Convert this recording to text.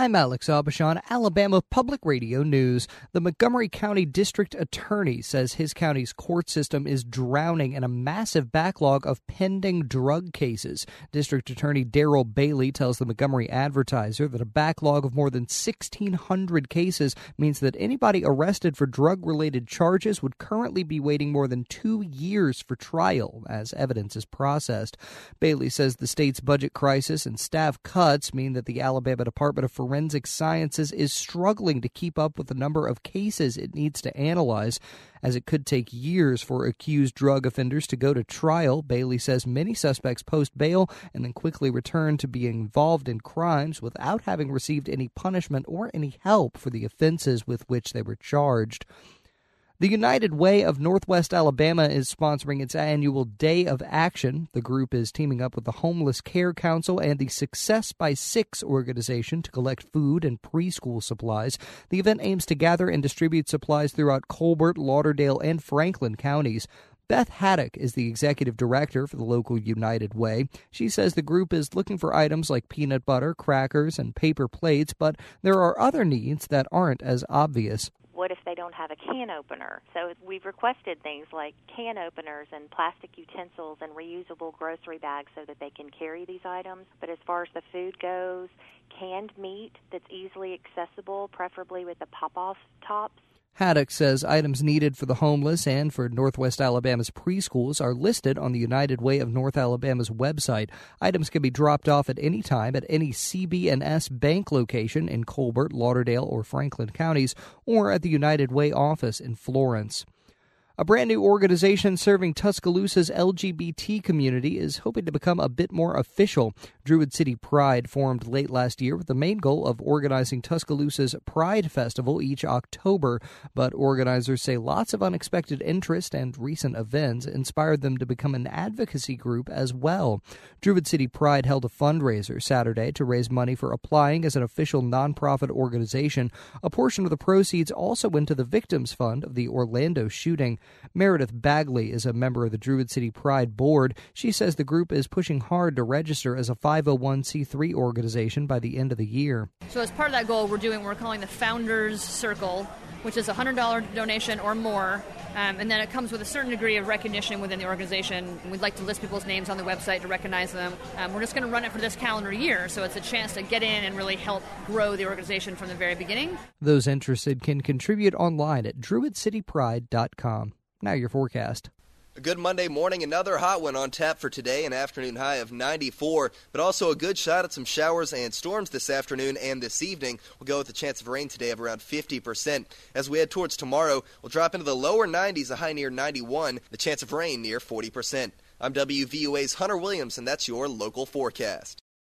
I'm Alex Aubuchon, Alabama Public Radio News. The Montgomery County District Attorney says his county's court system is drowning in a massive backlog of pending drug cases. District Attorney Daryl Bailey tells the Montgomery Advertiser that a backlog of more than 1,600 cases means that anybody arrested for drug-related charges would currently be waiting more than 2 years for trial as evidence is processed. Bailey says the state's budget crisis and staff cuts mean that the Alabama Department of Forensic Sciences is struggling to keep up with the number of cases it needs to analyze, as it could take years for accused drug offenders to go to trial. Bailey says many suspects post bail and then quickly return to being involved in crimes without having received any punishment or any help for the offenses with which they were charged. The United Way of Northwest Alabama is sponsoring its annual Day of Action. The group is teaming up with the Homeless Care Council and the Success by Six organization to collect food and preschool supplies. The event aims to gather and distribute supplies throughout Colbert, Lauderdale, and Franklin counties. Beth Haddock is the executive director for the local United Way. She says the group is looking for items like peanut butter, crackers, and paper plates, but there are other needs that aren't as obvious. What if they don't have a can opener? So we've requested things like can openers and plastic utensils and reusable grocery bags so that they can carry these items. But as far as the food goes, canned meat that's easily accessible, preferably with the pop-off tops. Haddock says items needed for the homeless and for Northwest Alabama's preschools are listed on the United Way of North Alabama's website. Items can be dropped off at any time at any CB&S bank location in Colbert, Lauderdale, or Franklin counties, or at the United Way office in Florence. A brand new organization serving Tuscaloosa's LGBT community is hoping to become a bit more official. Druid City Pride formed late last year with the main goal of organizing Tuscaloosa's Pride Festival each October, but organizers say lots of unexpected interest and recent events inspired them to become an advocacy group as well. Druid City Pride held a fundraiser Saturday to raise money for applying as an official nonprofit organization. A portion of the proceeds also went to the Victims Fund of the Orlando shooting. Meredith Bagley is a member of the Druid City Pride Board. She says the group is pushing hard to register as a 501c3 organization by the end of the year. So as part of that goal, we're calling the Founders Circle, which is a $100 donation or more, and then it comes with a certain degree of recognition within the organization. We'd like to list people's names on the website to recognize them. We're just going to run it for this calendar year, so it's a chance to get in and really help grow the organization from the very beginning. Those interested can contribute online at druidcitypride.com. Now your forecast. A good Monday morning, another hot one on tap for today, an afternoon high of 94, but also a good shot at some showers and storms this afternoon and this evening. We'll go with a chance of rain today of around 50%. As we head towards tomorrow, we'll drop into the lower 90s, a high near 91, the chance of rain near 40%. I'm WVUA's Hunter Williams, and that's your local forecast.